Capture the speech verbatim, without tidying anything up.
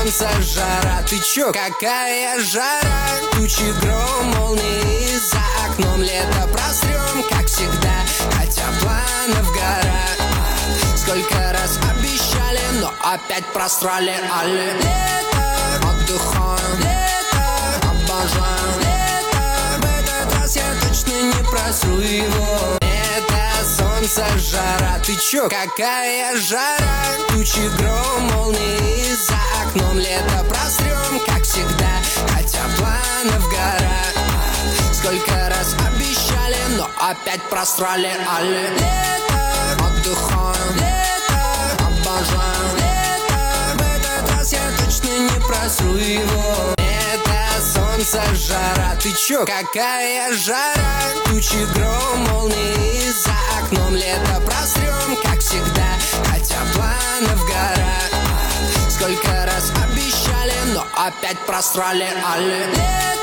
солнце, жара. Ты чё, какая жара? Тучи, гром, молнии, за окном лето просрём, как всегда, хотя планов гора. Сколько раз обещали, но опять просрали. Алле, лето, отдыхаем, лето, обожаем, лето. В этот раз я точно не просру его. Солнце, жара. Ты чё, какая жара? Тучи, гром, молнии, за окном лето просрём, как всегда, хотя планов гора. Сколько раз обещали, но опять просрали. Алле, лето, отдыхаем, лето, обожаем, лето. В этот раз я точно не просру его. Солнце, жара. Ты чё, какая жара? Тучи, гром, молнии, за окном лето просрём, как всегда, хотя планов гора. Сколько раз обещали, но опять просрали. Алле, лето.